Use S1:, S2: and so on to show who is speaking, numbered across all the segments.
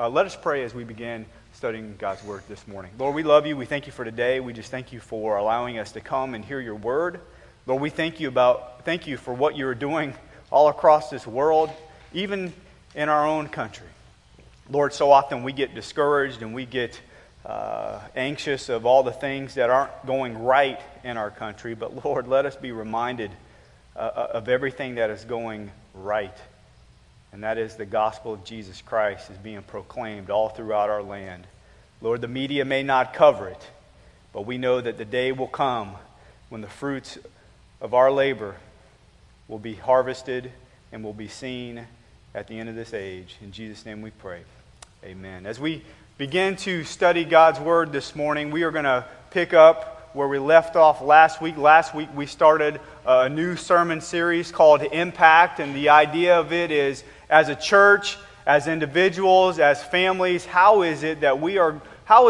S1: Let us pray as we begin studying God's Word this morning. Lord, we love you. We thank you for today. We just thank you for allowing us to come and hear your Word. Lord, we thank you for what you are doing all across this world, even in our own country. Lord, so often we get discouraged and we get anxious of all the things that aren't going right in our country. But Lord, let us be reminded of everything that is going right. And that is the gospel of Jesus Christ is being proclaimed all throughout our land. Lord, the media may not cover it, but we know that the day will come when the fruits of our labor will be harvested and will be seen at the end of this age. In Jesus' name we pray. Amen. As we begin to study God's Word this morning, we are going to pick up where we left off last week. Last week we started a new sermon series called Impact, and the idea of it is, as a church, as individuals, as families, how is it that we are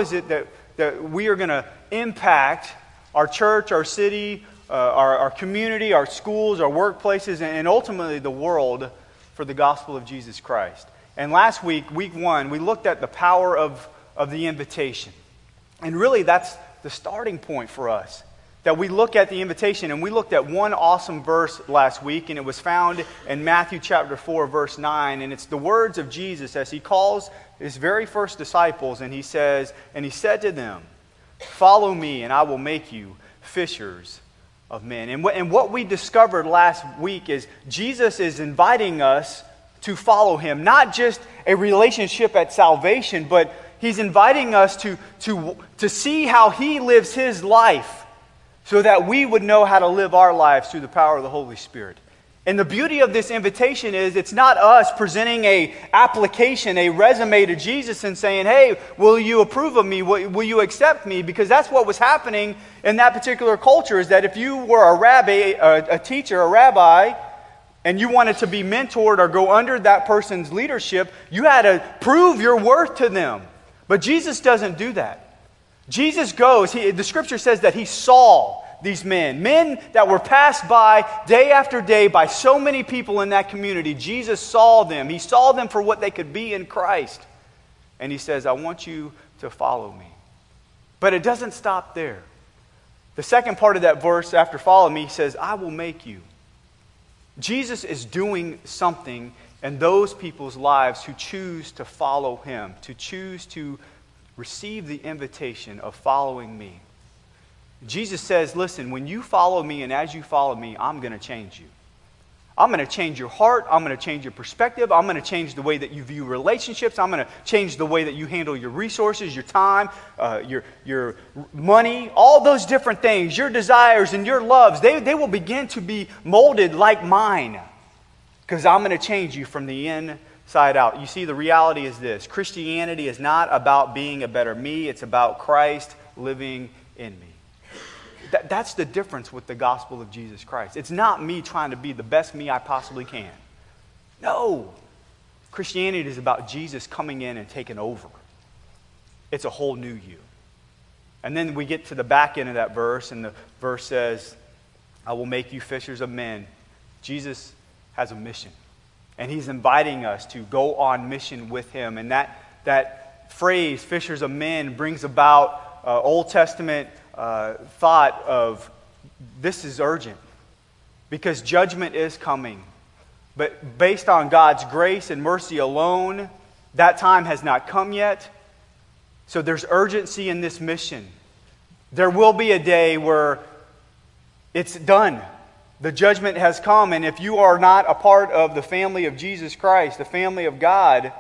S1: going to impact our church, our city, our community, our schools, our workplaces, and ultimately the world for the gospel of Jesus Christ. And last week, week 1, we looked at the power of the invitation. And really, that's the starting point for us, that we look at the invitation. And we looked at one awesome verse last week, and it was found in Matthew chapter 4, verse 9. And it's the words of Jesus as he calls his very first disciples, and he says, and he said to them, "Follow me, and I will make you fishers of men." And what we discovered last week is Jesus is inviting us to follow him. Not just a relationship at salvation, but he's inviting us to see how he lives his life so that we would know how to live our lives through the power of the Holy Spirit. And the beauty of this invitation is it's not us presenting a application, a resume to Jesus and saying, "Hey, will you approve of me? Will you accept me?" Because that's what was happening in that particular culture, is that if you were a rabbi, a teacher, a rabbi, and you wanted to be mentored or go under that person's leadership, you had to prove your worth to them. But Jesus doesn't do that. Jesus goes, the scripture says that he saw these men that were passed by day after day by so many people in that community. Jesus saw them. He saw them for what they could be in Christ. And he says, "I want you to follow me." But it doesn't stop there. The second part of that verse after "follow me" says, "I will make you." Jesus is doing something in those people's lives who choose to follow him, to choose to receive the invitation of following me. Jesus says, listen, when you follow me and as you follow me, I'm going to change you. I'm going to change your heart. I'm going to change your perspective. I'm going to change the way that you view relationships. I'm going to change the way that you handle your resources, your time, your money, all those different things, your desires and your loves. They will begin to be molded like mine, because I'm going to change you from the inside out. You see, the reality is this: Christianity is not about being a better me. It's about Christ living in me. That's the difference with the gospel of Jesus Christ. It's not me trying to be the best me I possibly can. No. Christianity is about Jesus coming in and taking over. It's a whole new you. And then we get to the back end of that verse, and the verse says, "I will make you fishers of men." Jesus has a mission, and he's inviting us to go on mission with him. And that phrase, fishers of men, brings about Old Testament thought of this is urgent because judgment is coming. But based on God's grace and mercy alone, that time has not come yet. So there's urgency in this mission. There will be a day where it's done. The judgment has come, and if you are not a part of the family of Jesus Christ, the family of God,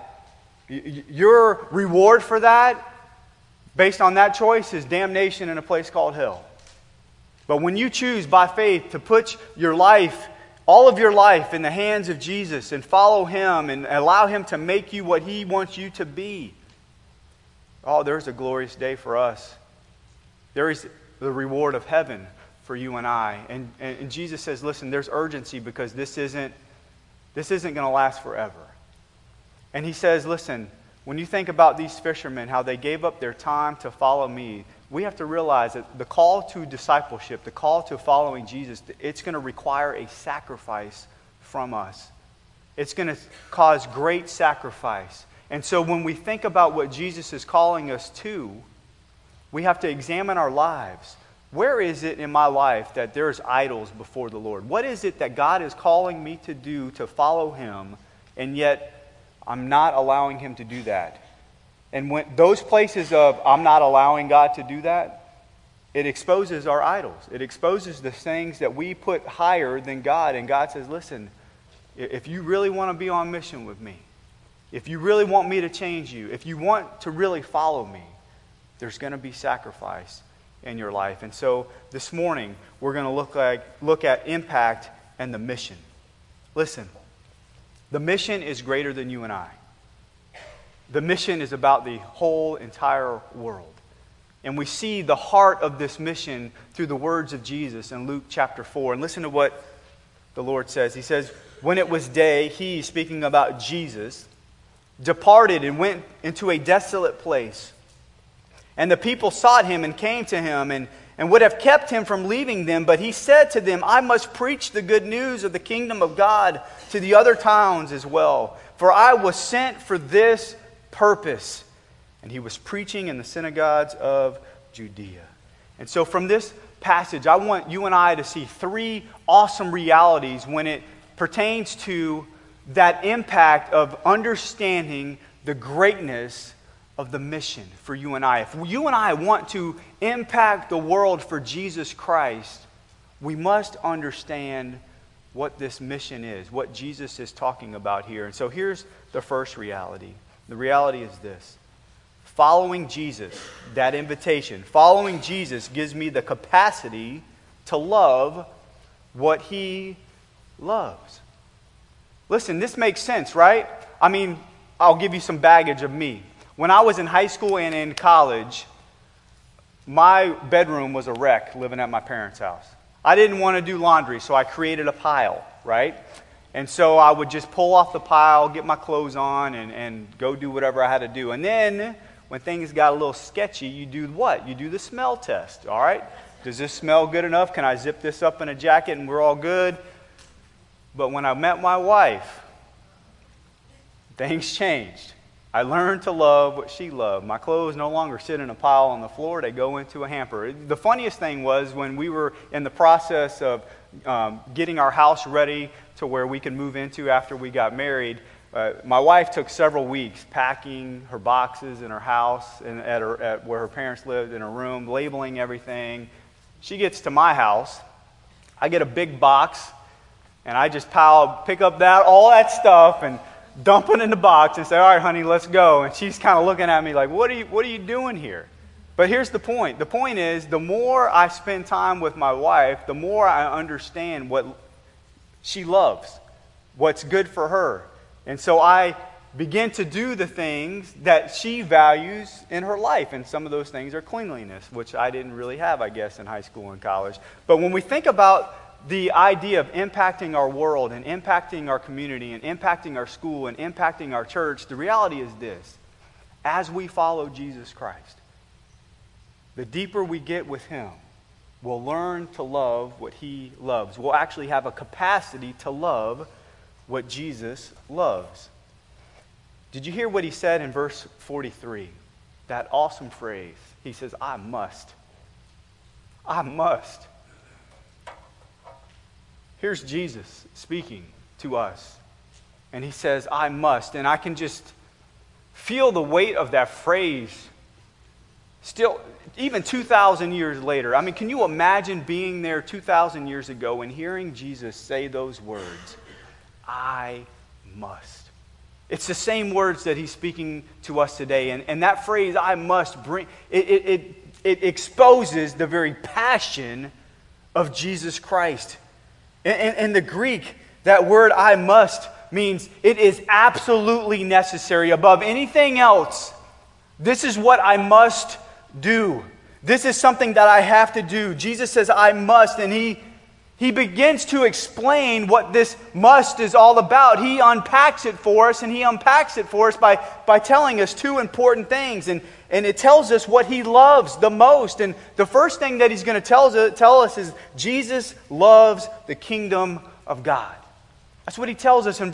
S1: your reward for that, based on that choice, is damnation in a place called hell. But when you choose by faith to put your life, all of your life, in the hands of Jesus and follow him and allow him to make you what he wants you to be, oh, there's a glorious day for us. There is the reward of heaven for you and I. And Jesus says, listen, there's urgency because this isn't going to last forever. And he says, listen, when you think about these fishermen, how they gave up their time to follow me, we have to realize that the call to discipleship, the call to following Jesus, it's going to require a sacrifice from us. It's going to cause great sacrifice. And so when we think about what Jesus is calling us to, we have to examine our lives. Where is it in my life that there's idols before the Lord? What is it that God is calling me to do to follow Him, and yet I'm not allowing Him to do that? And when those places of I'm not allowing God to do that, it exposes our idols. It exposes the things that we put higher than God. And God says, listen, if you really want to be on mission with me, if you really want me to change you, if you want to really follow me, there's going to be sacrifice in your life. And so this morning, we're going to look at impact and the mission. Listen, the mission is greater than you and I. The mission is about the whole entire world. And we see the heart of this mission through the words of Jesus in Luke chapter 4. And listen to what the Lord says. He says, when it was day, He, speaking about Jesus, departed and went into a desolate place. And the people sought Him and came to Him and would have kept Him from leaving them. But He said to them, I must preach the good news of the kingdom of God to the other towns as well. For I was sent for this purpose. And He was preaching in the synagogues of Judea. And so from this passage, I want you and I to see three awesome realities when it pertains to that impact of understanding the greatness of the mission for you and I. If you and I want to impact the world for Jesus Christ, we must understand what this mission is, what Jesus is talking about here. And so here's the first reality. The reality is this. Following Jesus, that invitation, following Jesus gives me the capacity to love what He loves. Listen, this makes sense, right? I mean, I'll give you some baggage of me. When I was in high school and in college, my bedroom was a wreck living at my parents' house. I didn't want to do laundry, so I created a pile, right? And so I would just pull off the pile, get my clothes on, and go do whatever I had to do. And then, when things got a little sketchy, you do what? You do the smell test, all right? Does this smell good enough? Can I zip this up in a jacket and we're all good? But when I met my wife, things changed. I learned to love what she loved. My clothes no longer sit in a pile on the floor. They go into a hamper. The funniest thing was when we were in the process of getting our house ready to where we could move into after we got married, my wife took several weeks packing her boxes in her house and at where her parents lived in her room, labeling everything. She gets to my house. I get a big box, and I just pick up all that stuff and dump it in the box and say, all right, honey, let's go. And she's kind of looking at me like, what are you doing here? But here's the point. The point is, the more I spend time with my wife, the more I understand what she loves, what's good for her. And so I begin to do the things that she values in her life. And some of those things are cleanliness, which I didn't really have, I guess, in high school and college. But when we think about the idea of impacting our world and impacting our community and impacting our school and impacting our church, the reality is this. As we follow Jesus Christ, the deeper we get with Him, we'll learn to love what He loves. We'll actually have a capacity to love what Jesus loves. Did you hear what He said in verse 43? That awesome phrase. He says, I must. I must. Here's Jesus speaking to us. And He says, I must. And I can just feel the weight of that phrase still, even 2,000 years later. I mean, can you imagine being there 2,000 years ago and hearing Jesus say those words? I must. It's the same words that He's speaking to us today. And that phrase, I must, it exposes the very passion of Jesus Christ. In the Greek, that word I must means it is absolutely necessary above anything else. This is what I must do. This is something that I have to do. Jesus says I must, and He begins to explain what this must is all about. He unpacks it for us, and He unpacks it for us by telling us two important things. And it tells us what He loves the most. And the first thing that He's going to tell us is Jesus loves the kingdom of God. That's what He tells us in verse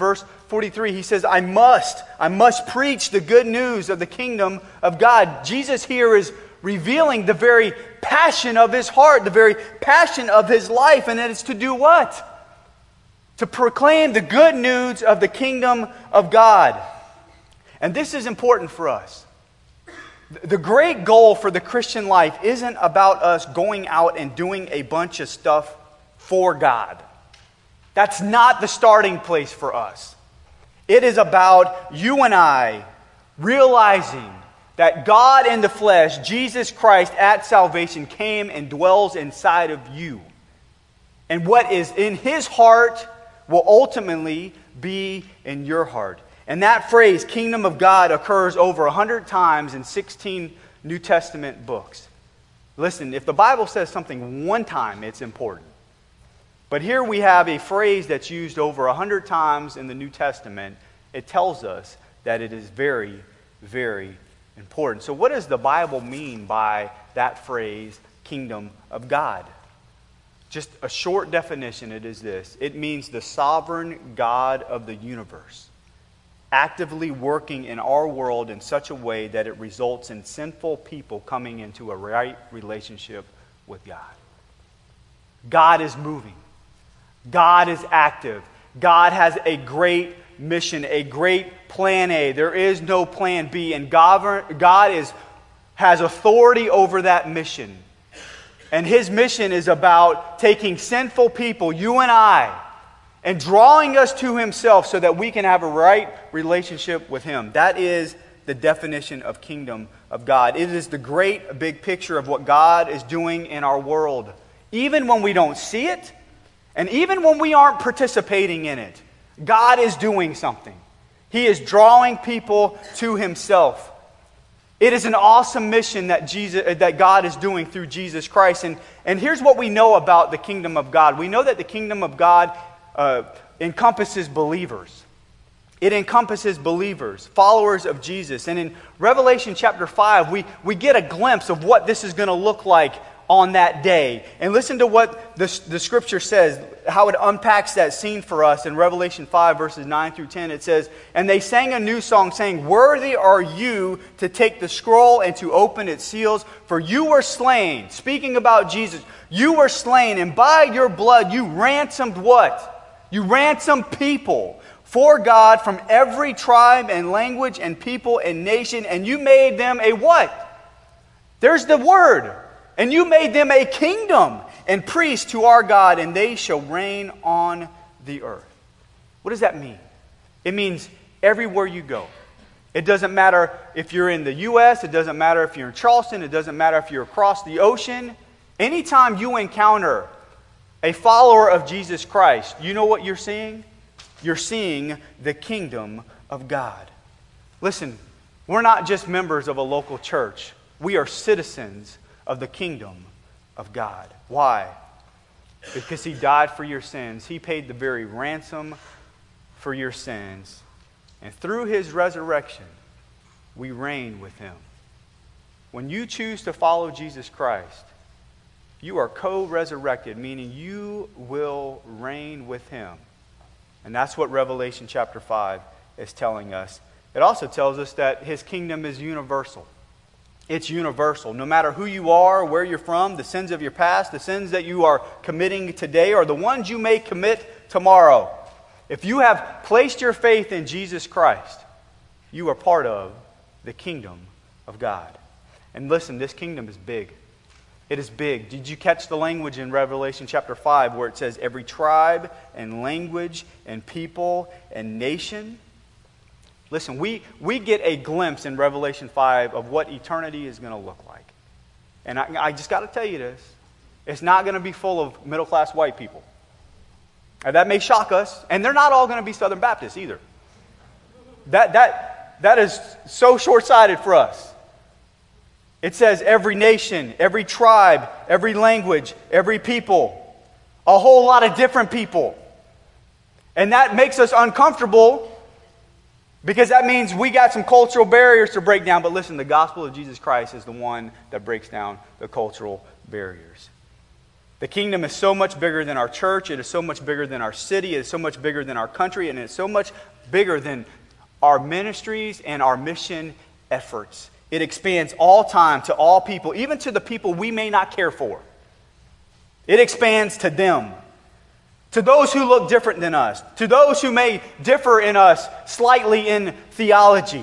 S1: 43, he says, I must preach the good news of the kingdom of God. Jesus here is revealing the very passion of his heart, the very passion of his life, and it is to do what? To proclaim the good news of the kingdom of God. And this is important for us. The great goal for the Christian life isn't about us going out and doing a bunch of stuff for God. That's not the starting place for us. It is about you and I realizing that God in the flesh, Jesus Christ at salvation, came and dwells inside of you. And what is in his heart will ultimately be in your heart. And that phrase, kingdom of God, occurs over 100 times in 16 New Testament books. Listen, if the Bible says something one time, it's important. But here we have a phrase that's used over 100 times in the New Testament. It tells us that it is very, very important. So what does the Bible mean by that phrase, kingdom of God? Just a short definition, it is this. It means the sovereign God of the universe, actively working in our world in such a way that it results in sinful people coming into a right relationship with God. God is moving. God is active. God has a great mission, a great plan A. There is no plan B, and God has authority over that mission. And his mission is about taking sinful people, you and I, and drawing us to himself so that we can have a right relationship with him. That is the definition of kingdom of God. It is the great big picture of what God is doing in our world. Even when we don't see it, and even when we aren't participating in it, God is doing something. He is drawing people to himself. It is an awesome mission that God is doing through Jesus Christ. And here's what we know about the kingdom of God. We know that the kingdom of God encompasses believers. It encompasses believers, followers of Jesus. And in Revelation chapter 5, we get a glimpse of what this is going to look like on that day. And listen to what the scripture says, how it unpacks that scene for us in Revelation 5, verses 9 through 10. It says, and they sang a new song, saying, worthy are you to take the scroll and to open its seals, for you were slain. Speaking about Jesus, you were slain, and by your blood you ransomed what? You ransomed people for God from every tribe and language and people and nation, and you made them a what? There's the word. And you made them a kingdom and priests to our God, and they shall reign on the earth. What does that mean? It means everywhere you go. It doesn't matter if you're in the U.S., it doesn't matter if you're in Charleston, it doesn't matter if you're across the ocean. Anytime you encounter a follower of Jesus Christ, you know what you're seeing? You're seeing the kingdom of God. Listen, we're not just members of a local church. We are citizens of the kingdom of God. Why? Because he died for your sins. He paid the very ransom for your sins. And through his resurrection, we reign with him. When you choose to follow Jesus Christ, you are co-resurrected, meaning you will reign with him. And that's what Revelation chapter 5 is telling us. It also tells us that his kingdom is universal. It's universal. No matter who you are, where you're from, the sins of your past, the sins that you are committing today, or the ones you may commit tomorrow. If you have placed your faith in Jesus Christ, you are part of the kingdom of God. And listen, this kingdom is big. It is big. Did you catch the language in Revelation chapter 5 where it says every tribe and language and people and nation? Listen, we get a glimpse in Revelation 5 of what eternity is going to look like. And I just got to tell you this. It's not going to be full of middle-class white people. And that may shock us. And they're not all going to be Southern Baptists either. That is so short-sighted for us. It says every nation, every tribe, every language, every people. A whole lot of different people. And that makes us uncomfortable because that means we got some cultural barriers to break down. But listen, the gospel of Jesus Christ is the one that breaks down the cultural barriers. The kingdom is so much bigger than our church. It is so much bigger than our city. It is so much bigger than our country. And it's so much bigger than our ministries and our mission efforts. It expands all time to all people, even to the people we may not care for. It expands to them, to those who look different than us, to those who may differ in us slightly in theology.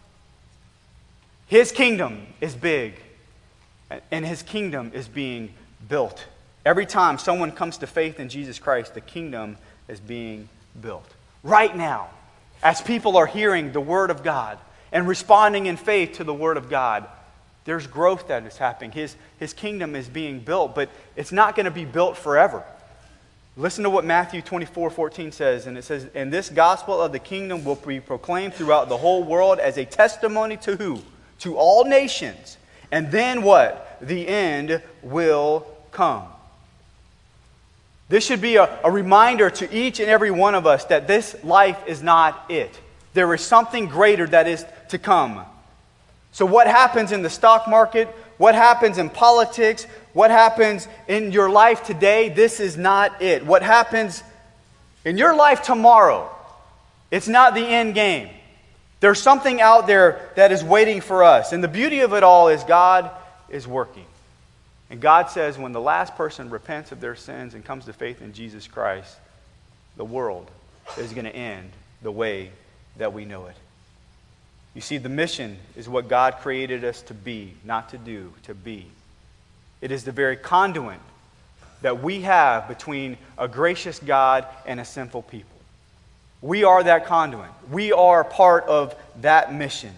S1: His kingdom is big, and His kingdom is being built. Every time someone comes to faith in Jesus Christ, the kingdom is being built. Right now, as people are hearing the Word of God and responding in faith to the Word of God, there's growth that is happening. His kingdom is being built, but it's not going to be built forever. Listen to what Matthew 24:14 says, and it says, "And this gospel of the kingdom will be proclaimed throughout the whole world as a testimony to who? To all nations. And then what? The end will come." This should be a reminder to each and every one of us that this life is not it. There is something greater that is to come. So what happens in the stock market, what happens in politics, what happens in your life today, this is not it. What happens in your life tomorrow, it's not the end game. There's something out there that is waiting for us. And the beauty of it all is God is working. And God says when the last person repents of their sins and comes to faith in Jesus Christ, the world is going to end the way that we know it. You see, the mission is what God created us to be, not to do, to be. It is the very conduit that we have between a gracious God and a sinful people. We are that conduit. We are part of that mission.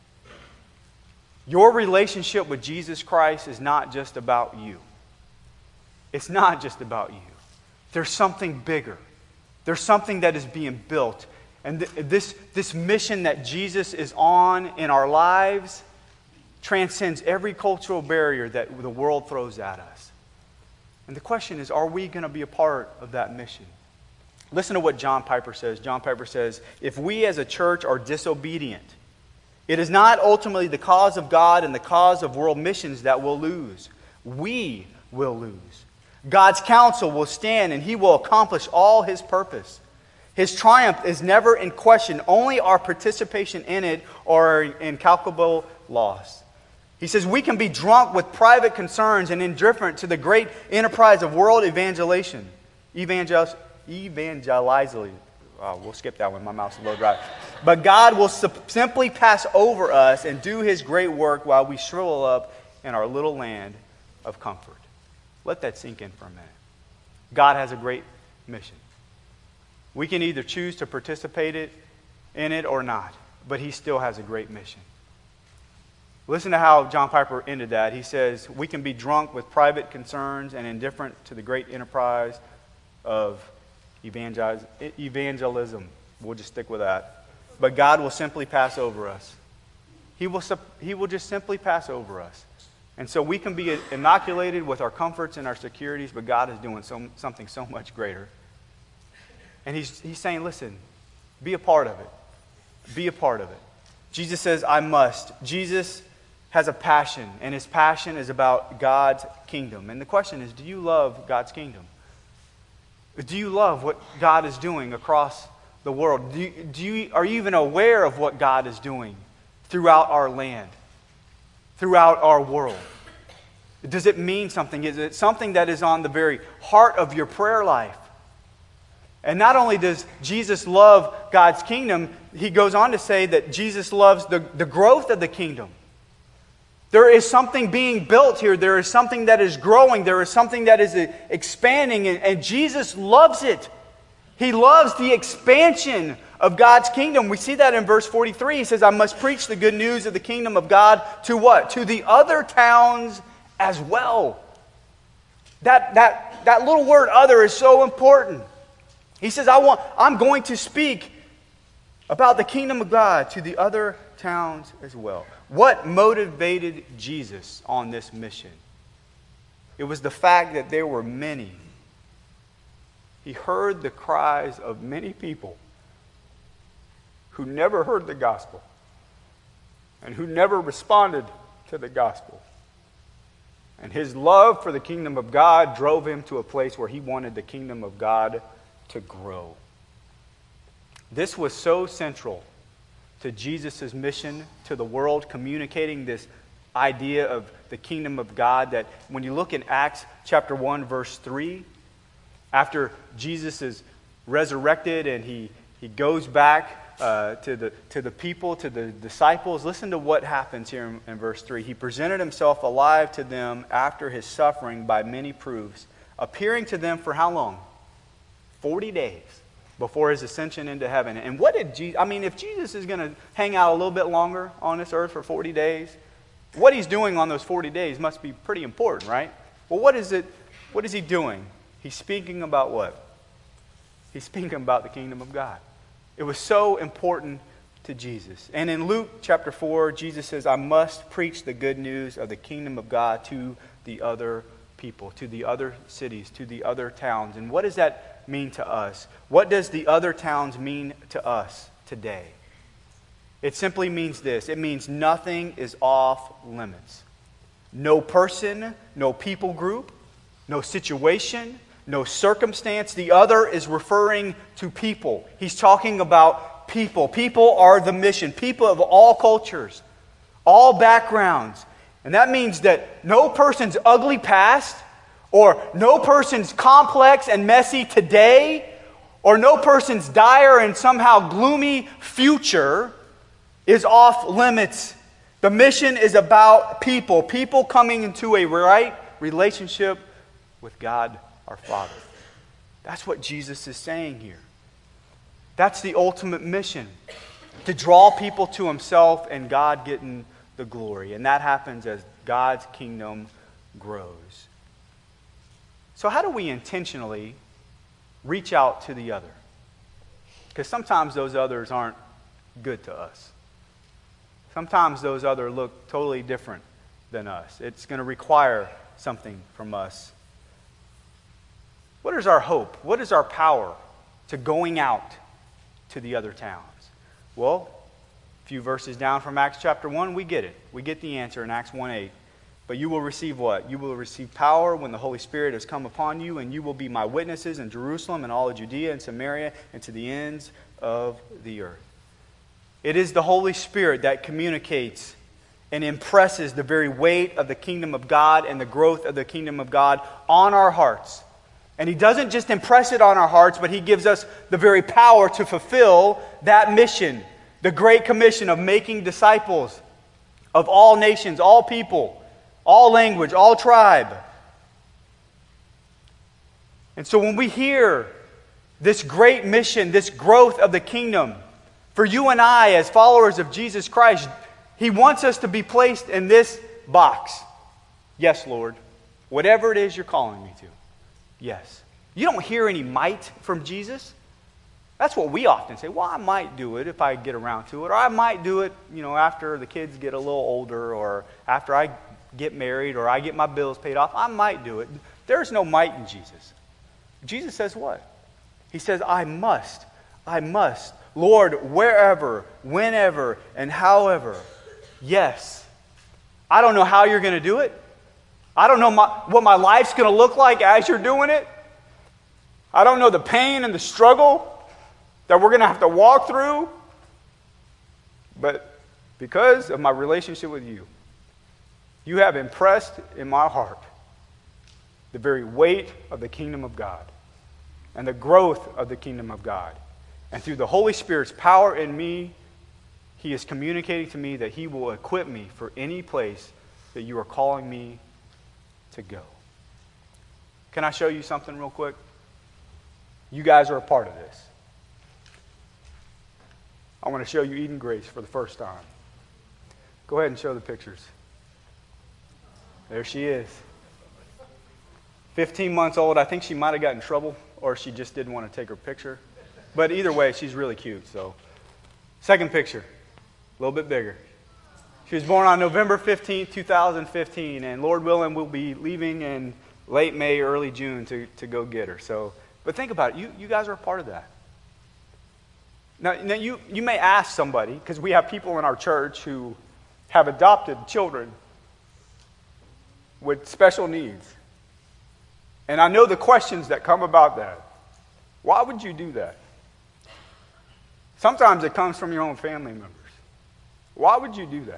S1: Your relationship with Jesus Christ is not just about you. It's not just about you. There's something bigger. There's something that is being built. And this mission that Jesus is on in our lives transcends every cultural barrier that the world throws at us. And the question is, are we going to be a part of that mission? Listen to what John Piper says. John Piper says, "If we as a church are disobedient, it is not ultimately the cause of God and the cause of world missions that will lose. We will lose. God's counsel will stand and He will accomplish all His purpose. His triumph is never in question. Only our participation in it are incalculable loss." He says we can be drunk with private concerns and indifferent to the great enterprise of world evangelization. We'll skip that one. My mouth's a little dry. But God will simply pass over us and do His great work while we shrivel up in our little land of comfort. Let that sink in for a minute. God has a great mission. We can either choose to participate in it or not, but He still has a great mission. Listen to how John Piper ended that. He says, we can be drunk with private concerns and indifferent to the great enterprise of evangelism. We'll just stick with that. But God will simply pass over us. He will just simply pass over us. And so we can be inoculated with our comforts and our securities, but God is doing something so much greater. And he's saying, listen, be a part of it. Be a part of it. Jesus says, I must. Jesus has a passion, and His passion is about God's kingdom. And the question is, do you love God's kingdom? Do you love what God is doing across the world? Are you even aware of what God is doing throughout our land, throughout our world? Does it mean something? Is it something that is on the very heart of your prayer life? And not only does Jesus love God's kingdom, He goes on to say that Jesus loves the growth of the kingdom. There is something being built here. There is something that is growing. There is something that is expanding, and Jesus loves it. He loves the expansion of God's kingdom. We see that in verse 43. He says, I must preach the good news of the kingdom of God to what? To the other towns as well. That little word other is so important. He says, I'm going to speak about the kingdom of God to the other towns as well. What motivated Jesus on this mission? It was the fact that there were many. He heard the cries of many people who never heard the gospel and who never responded to the gospel. And his love for the kingdom of God drove him to a place where he wanted the kingdom of God to grow. This was so central to Jesus' mission to the world, communicating this idea of the kingdom of God, that when you look in Acts chapter 1, verse 3, after Jesus is resurrected and he goes back to the people, to the disciples, listen to what happens here in verse 3. He presented himself alive to them after his suffering by many proofs, appearing to them for how long? 40 days before his ascension into heaven. And what did Jesus, if Jesus is going to hang out a little bit longer on this earth for 40 days, what he's doing on those 40 days must be pretty important, right? Well, what is he doing? He's speaking about what? He's speaking about the kingdom of God. It was so important to Jesus. And in Luke chapter 4, Jesus says, I must preach the good news of the kingdom of God to the other people, to the other cities, to the other towns. And what does that mean to us? What does the other towns mean to us today? It simply means this. It means nothing is off limits. No person, no people group, no situation, no circumstance. The other is referring to people. He's talking about people. People are the mission. People of all cultures, all backgrounds. And that means that no person's ugly past, or no person's complex and messy today, or no person's dire and somehow gloomy future is off limits. The mission is about people. People coming into a right relationship with God our Father. That's what Jesus is saying here. That's the ultimate mission. To draw people to himself and God getting the glory. And that happens as God's kingdom grows. So how do we intentionally reach out to the other? Because sometimes those others aren't good to us. Sometimes those others look totally different than us. It's going to require something from us. What is our hope? What is our power to going out to the other towns? Well, a few verses down from Acts chapter 1, we get it. We get the answer in Acts 1:8. But you will receive what? You will receive power when the Holy Spirit has come upon you, and you will be my witnesses in Jerusalem and all of Judea and Samaria and to the ends of the earth. It is the Holy Spirit that communicates and impresses the very weight of the kingdom of God and the growth of the kingdom of God on our hearts. And he doesn't just impress it on our hearts, but he gives us the very power to fulfill that mission, the great commission of making disciples of all nations, all people, all language, all tribe. And so when we hear this great mission, this growth of the kingdom, for you and I as followers of Jesus Christ, he wants us to be placed in this box. Yes, Lord, whatever it is you're calling me to. Yes. You don't hear any might from Jesus. That's what we often say. Well, I might do it if I get around to it. Or I might do it, after the kids get a little older, or after I get married, or I get my bills paid off. I might do it. There's no might in Jesus. Jesus says what? He says, I must. Lord, wherever, whenever, and however. Yes. I don't know how you're going to do it. I don't know what my life's going to look like as you're doing it. I don't know the pain and the struggle that we're going to have to walk through. But because of my relationship with you, you have impressed in my heart the very weight of the kingdom of God and the growth of the kingdom of God. And through the Holy Spirit's power in me, he is communicating to me that he will equip me for any place that you are calling me to go. Can I show you something real quick? You guys are a part of this. I want to show you Eden Grace for the first time. Go ahead and show the pictures. There she is. 15 months old. I think she might have gotten in trouble, or she just didn't want to take her picture. But either way, she's really cute. So, second picture, a little bit bigger. She was born on November 15th, 2015, and Lord willing, we'll be leaving in late May, early June to go get her. So, but think about it. You guys are a part of that. Now you may ask somebody, because we have people in our church who have adopted children. with special needs. And I know the questions that come about that. Why would you do that? Sometimes it comes from your own family members. Why would you do that?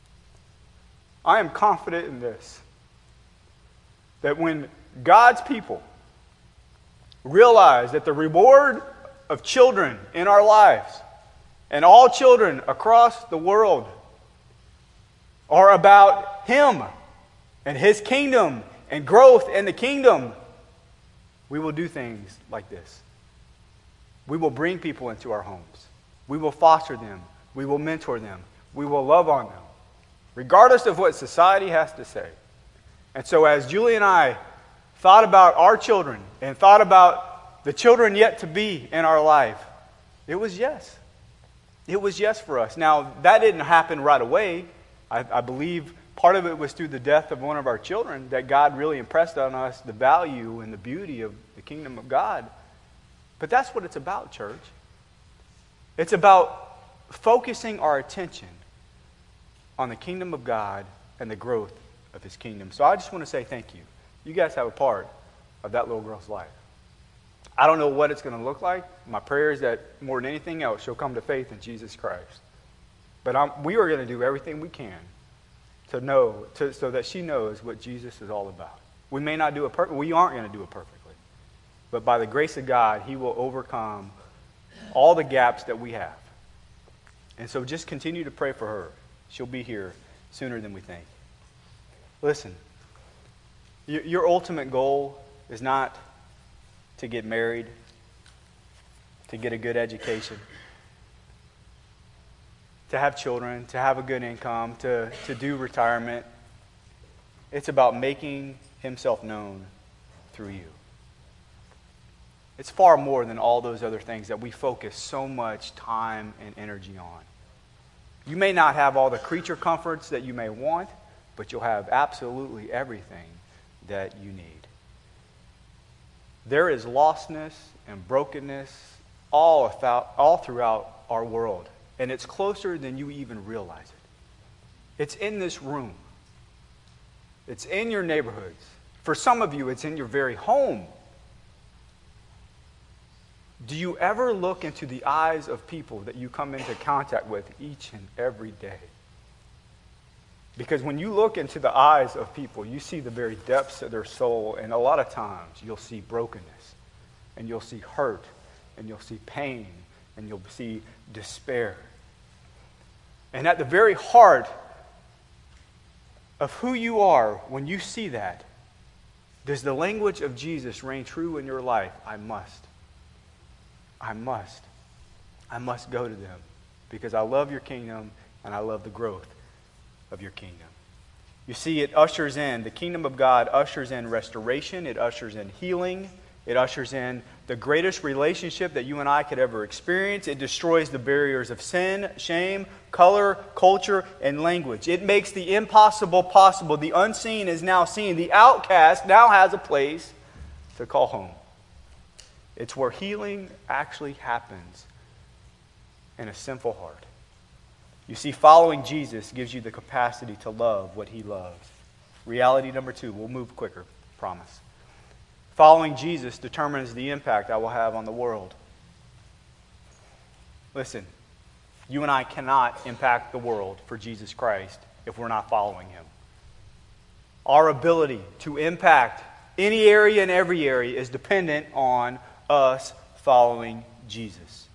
S1: I am confident in this, that when God's people realize that the reward of children in our lives and all children across the world are about Him and His kingdom and growth in the kingdom, we will do things like this. We will bring people into our homes. We will foster them. We will mentor them. We will love on them, regardless of what society has to say. And so as Julie and I thought about our children and thought about the children yet to be in our life, it was yes. It was yes for us. Now, that didn't happen right away. I believe part of it was through the death of one of our children that God really impressed on us the value and the beauty of the kingdom of God. But that's what it's about, church. It's about focusing our attention on the kingdom of God and the growth of His kingdom. So I just want to say thank you. You guys have a part of that little girl's life. I don't know what it's going to look like. My prayer is that more than anything else, she'll come to faith in Jesus Christ. But we are going to do everything we can to know, so that she knows what Jesus is all about. We may not do it perfectly. We aren't going to do it perfectly. But by the grace of God, He will overcome all the gaps that we have. And so just continue to pray for her. She'll be here sooner than we think. Listen, your ultimate goal is not to get married, to get a good education, to have children, to have a good income, to do retirement. It's about making Himself known through you. It's far more than all those other things that we focus so much time and energy on. You may not have all the creature comforts that you may want, but you'll have absolutely everything that you need. There is lostness and brokenness all throughout our world, and it's closer than you even realize it. It's in this room. It's in your neighborhoods. For some of you, it's in your very home. Do you ever look into the eyes of people that you come into contact with each and every day? Because when you look into the eyes of people, you see the very depths of their soul, and a lot of times you'll see brokenness, and you'll see hurt, and you'll see pain, and you'll see despair. And at the very heart of who you are, when you see that, does the language of Jesus reign true in your life? I must go to them because I love your kingdom and I love the growth of your kingdom. You see, the kingdom of God ushers in restoration, it ushers in healing, it ushers in the greatest relationship that you and I could ever experience. It destroys the barriers of sin, shame, color, culture, and language. It makes the impossible possible. The unseen is now seen. The outcast now has a place to call home. It's where healing actually happens in a sinful heart. You see, following Jesus gives you the capacity to love what He loves. Reality number 2, we'll move quicker, promise. Following Jesus determines the impact I will have on the world. Listen, you and I cannot impact the world for Jesus Christ if we're not following Him. Our ability to impact any area and every area is dependent on us following Jesus.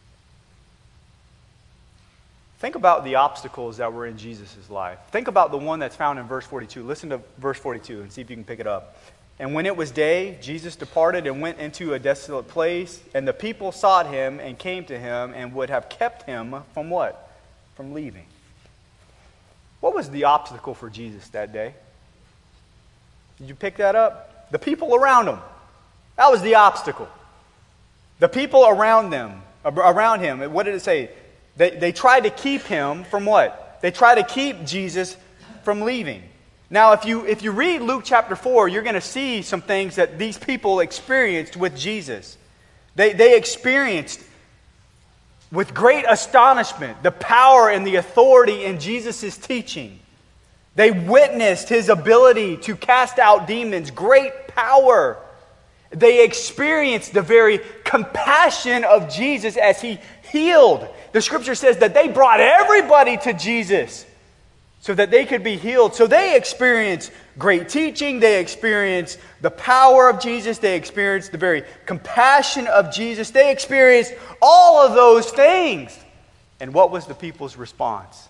S1: Think about the obstacles that were in Jesus' life. Think about the one that's found in verse 42. Listen to verse 42 and see if you can pick it up. And when it was day, Jesus departed and went into a desolate place, and the people sought Him and came to Him and would have kept Him from what? From leaving. What was the obstacle for Jesus that day? Did you pick that up? The people around Him. That was the obstacle. The people around Him. What did it say? They tried to keep Him from what? They tried to keep Jesus from leaving. Now, if you read Luke chapter 4, you're going to see some things that these people experienced with Jesus. They experienced with great astonishment the power and the authority in Jesus' teaching. They witnessed his ability to cast out demons, great power. They experienced the very compassion of Jesus as he healed. The scripture says that they brought everybody to Jesus so that they could be healed. So they experienced great teaching. They experienced the power of Jesus. They experienced the very compassion of Jesus. They experienced all of those things. And what was the people's response?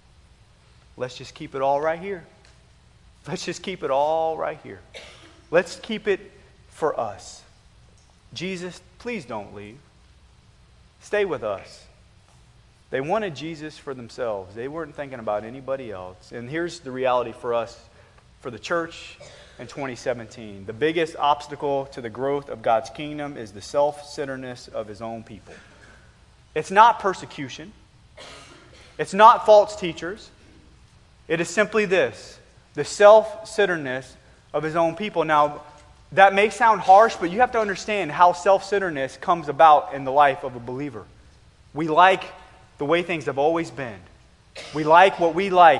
S1: Let's just keep it all right here. Let's just keep it all right here. Let's keep it for us. Jesus, please don't leave. Stay with us. They wanted Jesus for themselves. They weren't thinking about anybody else. And here's the reality for us, for the church in 2017. The biggest obstacle to the growth of God's kingdom is the self-centeredness of his own people. It's not persecution. It's not false teachers. It is simply this, the self-centeredness of his own people. Now, that may sound harsh, but you have to understand how self-centeredness comes about in the life of a believer. We like the way things have always been. We like what we like.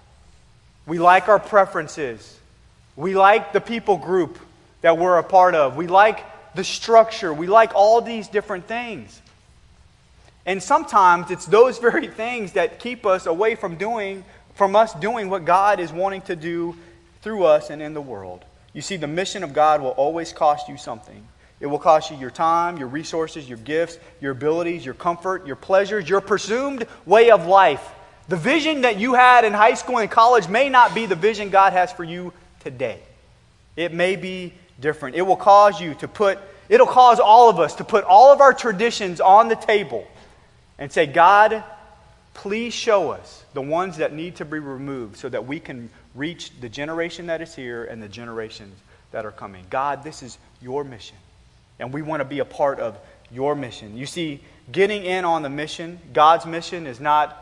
S1: We like our preferences. We like the people group that we're a part of. We like the structure. We like all these different things. And sometimes it's those very things that keep us away from us doing what God is wanting to do through us and in the world. You see, the mission of God will always cost you something. It will cost you your time, your resources, your gifts, your abilities, your comfort, your pleasures, your presumed way of life. The vision that you had in high school and college may not be the vision God has for you today. It may be different. It'll cause all of us to put all of our traditions on the table and say, God, please show us the ones that need to be removed so that we can reach the generation that is here and the generations that are coming. God, this is your mission, and we want to be a part of your mission. You see, getting in on the mission, God's mission, is not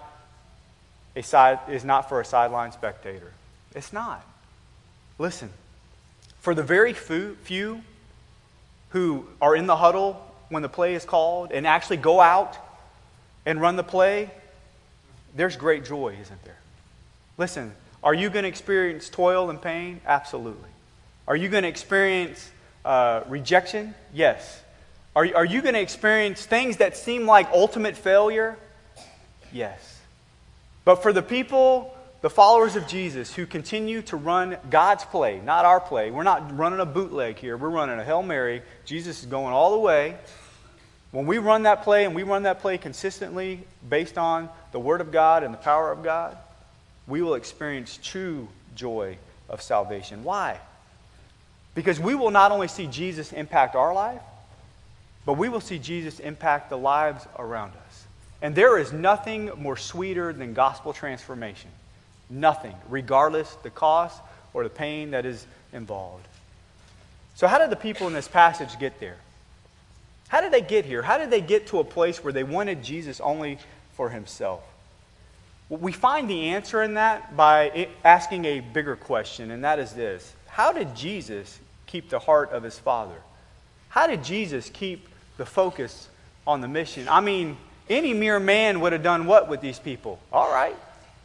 S1: for a sideline spectator. It's not. Listen, for the very few who are in the huddle when the play is called and actually go out and run the play, there's great joy, isn't there? Listen, are you going to experience toil and pain? Absolutely. Are you going to experience rejection? Yes. Are you going to experience things that seem like ultimate failure? Yes. But for the people, the followers of Jesus, who continue to run God's play, not our play, we're not running a bootleg here, we're running a Hail Mary. Jesus is going all the way. When we run that play, and we run that play consistently based on the Word of God and the power of God, we will experience true joy of salvation. Why? Because we will not only see Jesus impact our life, but we will see Jesus impact the lives around us. And there is nothing more sweeter than gospel transformation. Nothing, regardless the cost or the pain that is involved. So how did the people in this passage get there? How did they get here? How did they get to a place where they wanted Jesus only for himself? Well, we find the answer in that by asking a bigger question, and that is this. How did Jesus keep the heart of his Father? How did Jesus keep the focus on the mission? I mean, any mere man would have done what with these people? All right.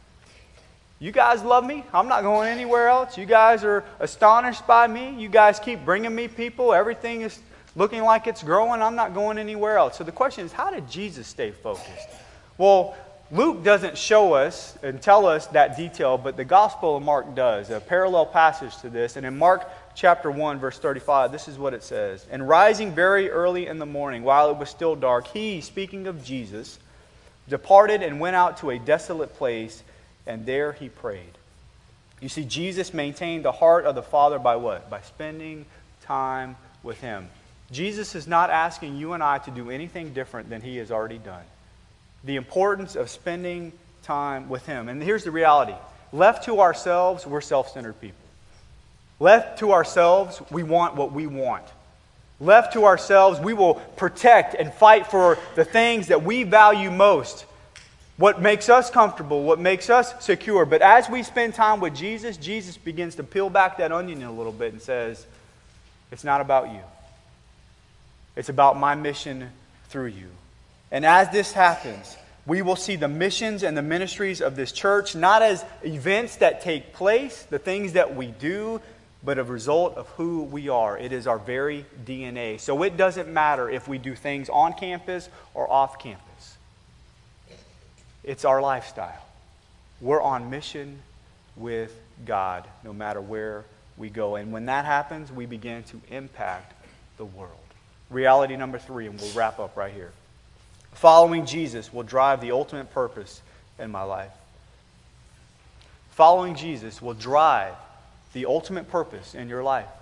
S1: You guys love me. I'm not going anywhere else. You guys are astonished by me. You guys keep bringing me people. Everything is looking like it's growing. I'm not going anywhere else. So the question is, how did Jesus stay focused? Well, Luke doesn't show us and tell us that detail, but the Gospel of Mark does, a parallel passage to this. And in Mark chapter 1, verse 35, this is what it says. And rising very early in the morning, while it was still dark, he, speaking of Jesus, departed and went out to a desolate place, and there he prayed. You see, Jesus maintained the heart of the Father by what? By spending time with him. Jesus is not asking you and I to do anything different than he has already done. The importance of spending time with him. And here's the reality. Left to ourselves, we're self-centered people. Left to ourselves, we want what we want. Left to ourselves, we will protect and fight for the things that we value most. What makes us comfortable, what makes us secure. But as we spend time with Jesus, Jesus begins to peel back that onion a little bit and says, it's not about you. It's about my mission through you. And as this happens, We will see the missions and the ministries of this church not as events that take place, the things that we do, but a result of who we are. It is our very DNA. So it doesn't matter if we do things on campus or off campus. It's our lifestyle. We're on mission with God no matter where we go. And when that happens, we begin to impact the world. Reality number 3, and we'll wrap up right here. Following Jesus will drive the ultimate purpose in my life. Following Jesus will drive the ultimate purpose in your life.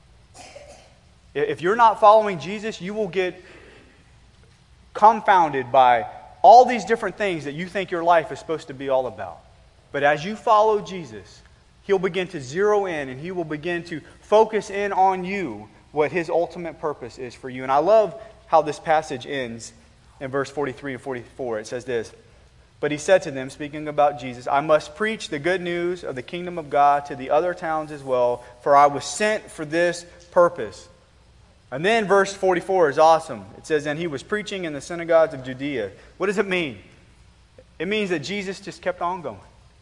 S1: If you're not following Jesus, you will get confounded by all these different things that you think your life is supposed to be all about. But as you follow Jesus, He'll begin to zero in and He will begin to focus in on you what His ultimate purpose is for you. And I love how this passage ends in verse 43 and 44. It says this, "But He said to them," speaking about Jesus, "I must preach the good news of the kingdom of God to the other towns as well, for I was sent for this purpose." And then verse 44 is awesome. It says, "And He was preaching in the synagogues of Judea." What does it mean? It means that Jesus just kept on going.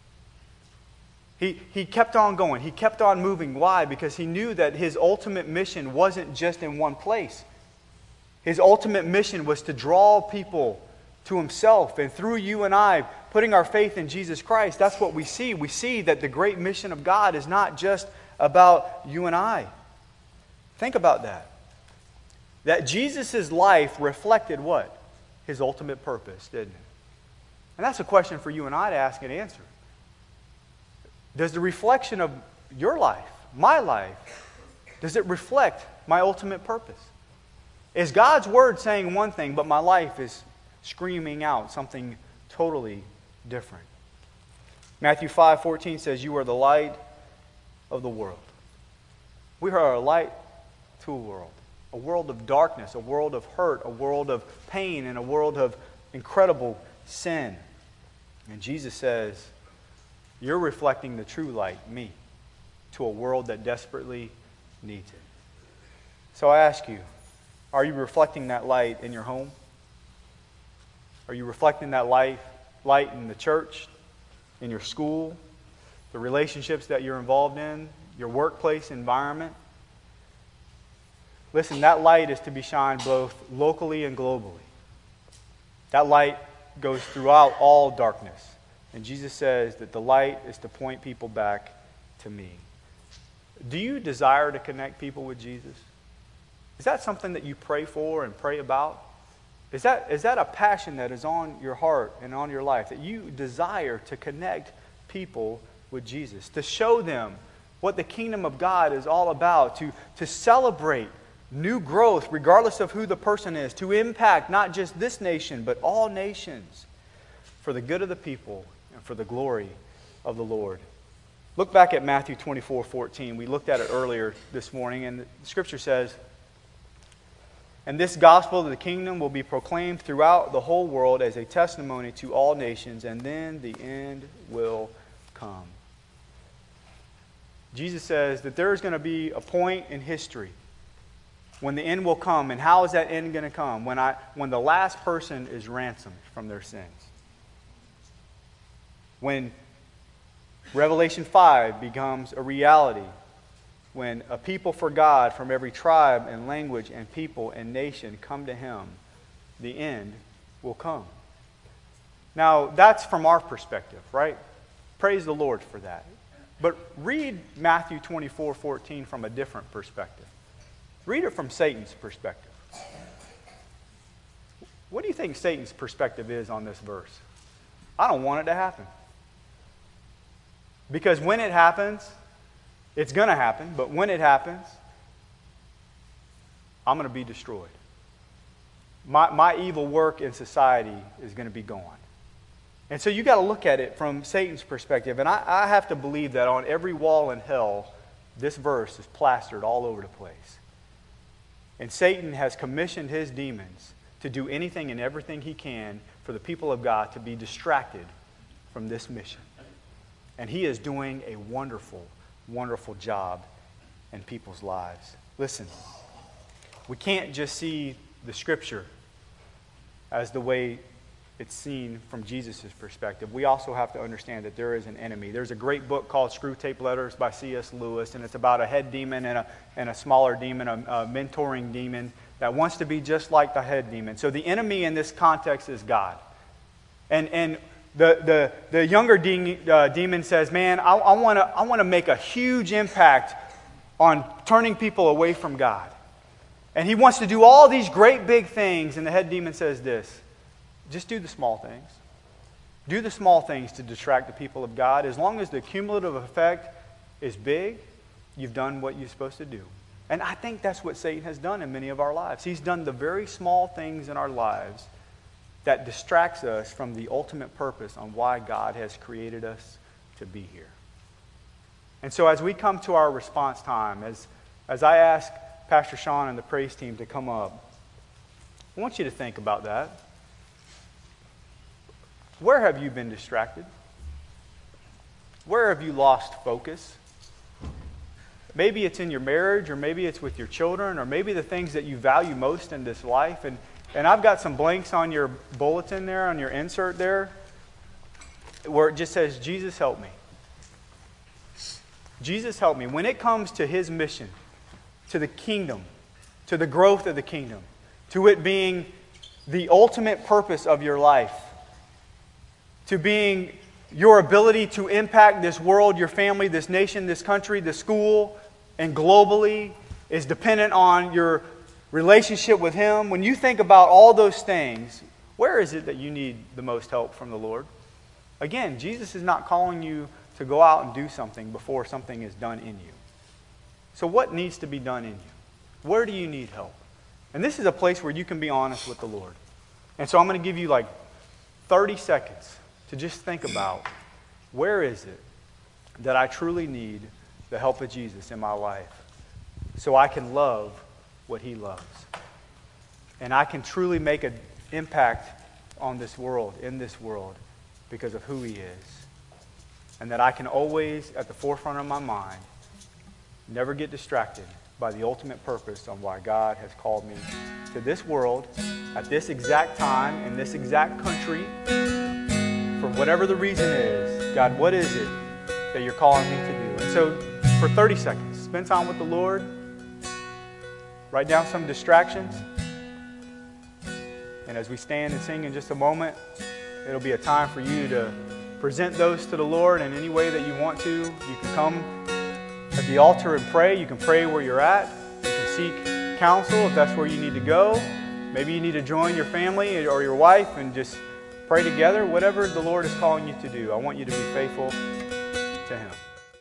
S1: He kept on going. He kept on moving. Why? Because He knew that His ultimate mission wasn't just in one place. His ultimate mission was to draw people to Himself. And through you and I, putting our faith in Jesus Christ, that's what we see. We see that the great mission of God is not just about you and I. Think about that. That Jesus' life reflected what? His ultimate purpose, didn't it? And that's a question for you and I to ask and answer. Does the reflection of your life, my life, does it reflect my ultimate purpose? Is God's Word saying one thing, but my life is screaming out something totally different? Matthew 5:14 says, "You are the light of the world." We are a light to a world of darkness, a world of hurt, a world of pain, and a world of incredible sin. And Jesus says, you're reflecting the true light, me, to a world that desperately needs it. So I ask you, are you reflecting that light in your home? Are you reflecting that light in the church, in your school, the relationships that you're involved in, your workplace environment? Listen, that light is to be shined both locally and globally. That light goes throughout all darkness. And Jesus says that the light is to point people back to me. Do you desire to connect people with Jesus? Is that something that you pray for and pray about? Is that a passion that is on your heart and on your life, that you desire to connect people with Jesus, to show them what the kingdom of God is all about, to celebrate new growth regardless of who the person is, to impact not just this nation but all nations for the good of the people and for the glory of the Lord? Look back at Matthew 24:14. We looked at it earlier this morning, and the Scripture says, "And this gospel of the kingdom will be proclaimed throughout the whole world as a testimony to all nations, and then the end will come." Jesus says that there is going to be a point in history when the end will come. And how is that end going to come? When the last person is ransomed from their sins. When Revelation 5 becomes a reality. When a people for God from every tribe and language and people and nation come to Him, the end will come. Now, that's from our perspective, right? Praise the Lord for that. But read Matthew 24:14 from a different perspective. Read it from Satan's perspective. What do you think Satan's perspective is on this verse? I don't want it to happen. Because when it happens, it's going to happen, but when it happens, I'm going to be destroyed. My evil work in society is going to be gone. And so you got to look at it from Satan's perspective. And I have to believe that on every wall in hell, this verse is plastered all over the place. And Satan has commissioned his demons to do anything and everything he can for the people of God to be distracted from this mission. And he is doing a wonderful, wonderful job in people's lives. Listen, we can't just see the Scripture as the way it's seen from Jesus' perspective. We also have to understand that there is an enemy. There's a great book called Screwtape Letters by C.S. Lewis, and it's about a head demon and a smaller demon, a mentoring demon that wants to be just like the head demon. So the enemy in this context is God. And the younger demon says, man, I want to make a huge impact on turning people away from God. And he wants to do all these great big things, and the head demon says this: just do the small things. Do the small things to distract the people of God. As long as the cumulative effect is big, you've done what you're supposed to do. And I think that's what Satan has done in many of our lives. He's done the very small things in our lives that distracts us from the ultimate purpose on why God has created us to be here. And so as we come to our response time, as I ask Pastor Sean and the praise team to come up, I want you to think about that. Where have you been distracted? Where have you lost focus? Maybe it's in your marriage, or maybe it's with your children, or maybe the things that you value most in this life. And I've got some blanks on your bulletin there, on your insert there, where it just says, Jesus help me. Jesus help me. When it comes to His mission, to the kingdom, to the growth of the kingdom, to it being the ultimate purpose of your life, to being your ability to impact this world, your family, this nation, this country, this school, and globally, is dependent on your relationship with Him. When you think about all those things, where is it that you need the most help from the Lord? Again, Jesus is not calling you to go out and do something before something is done in you. So what needs to be done in you? Where do you need help? And this is a place where you can be honest with the Lord. And so I'm going to give you like 30 seconds to just think about, where is it that I truly need the help of Jesus in my life so I can love what He loves. And I can truly make an impact on this world, in this world, because of who He is. And that I can always, at the forefront of my mind, never get distracted by the ultimate purpose on why God has called me to this world, at this exact time, in this exact country, for whatever the reason is. God, what is it that you're calling me to do? And so, for 30 seconds, spend time with the Lord. Write down some distractions. And as we stand and sing in just a moment, it'll be a time for you to present those to the Lord in any way that you want to. You can come at the altar and pray. You can pray where you're at. You can seek counsel if that's where you need to go. Maybe you need to join your family or your wife and just pray together. Whatever the Lord is calling you to do, I want you to be faithful to Him.